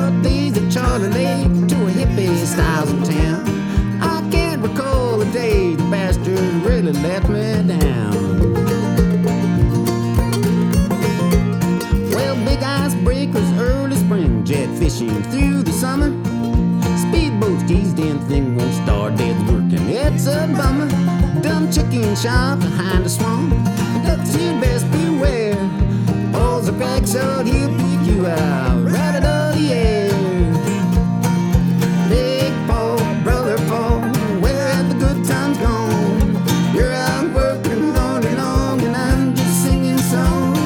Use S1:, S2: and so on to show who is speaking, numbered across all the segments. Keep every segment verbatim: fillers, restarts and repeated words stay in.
S1: the days at Charlie Lake to a hippie styles of town. I can't recall a day the bastard really let me down. Well, big icebreakers, early spring, jet fishing through the summer. Speedboats, geez, damn thing won't start, dead's working, it's a bummer. Dumb chicken shop behind a swamp, that's you best beware. Paul's a crack shot, he'll pick you out right out of the air. Big Paul, brother Paul, where have the good times gone? You're out working all day long and I'm just singing songs.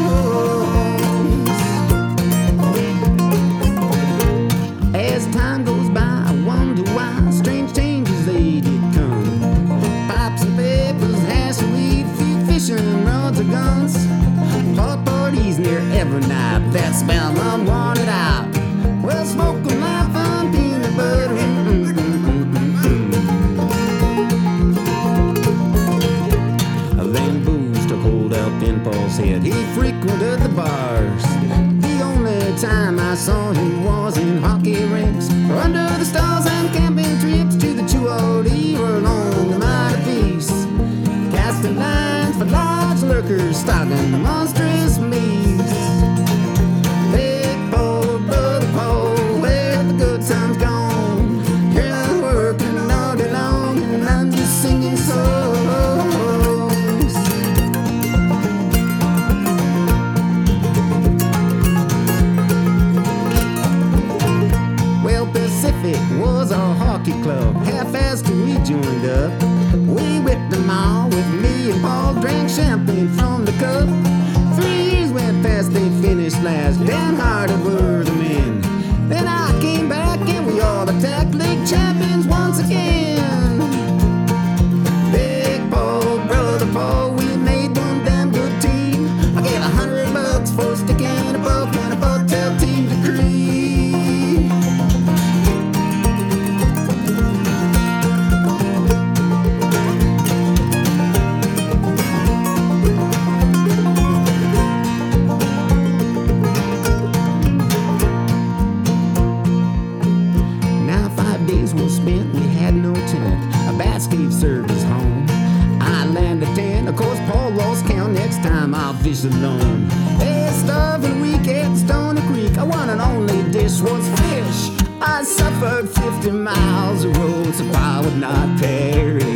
S1: As time goes by, I wonder why strange changes they did come. Pipes and papers, hash and weed, few fishing rods or guns. Hot parties near every night, that smell unwanted out. Well, smoking life on peanut butter. Mm, mm, mm, mm, mm. Then booze took hold up in Paul's head. He frequented the bars. The only time I saw him was in hockey rinks, or under the stars and camping trips to the two old E or along the mighty peace. Casting lines for large lurkers, stocking the monstrous meats. Big Paul, brother Paul, where have the good times gone? You're not working all day long and I'm just singing songs. Well, Pacific was a hockey club, half-assed till we joined up. We whipped them all with me and Paul, drank champagne from the cup. Three years went past, they finished last, downhearted were the men. Then I came back and we all attacked league champions once again. Big Paul, brother Paul, we made one damn good team. I gave a hundred bucks for sticking a buck in a hotel team decree. Was spent, we had no tent. A basket served us home. I landed ten, of course Paul lost count. Next time I'll fish alone. A starving week at Stony Creek, I one and only dish was fish. I suffered fifty miles of road so I would not perish.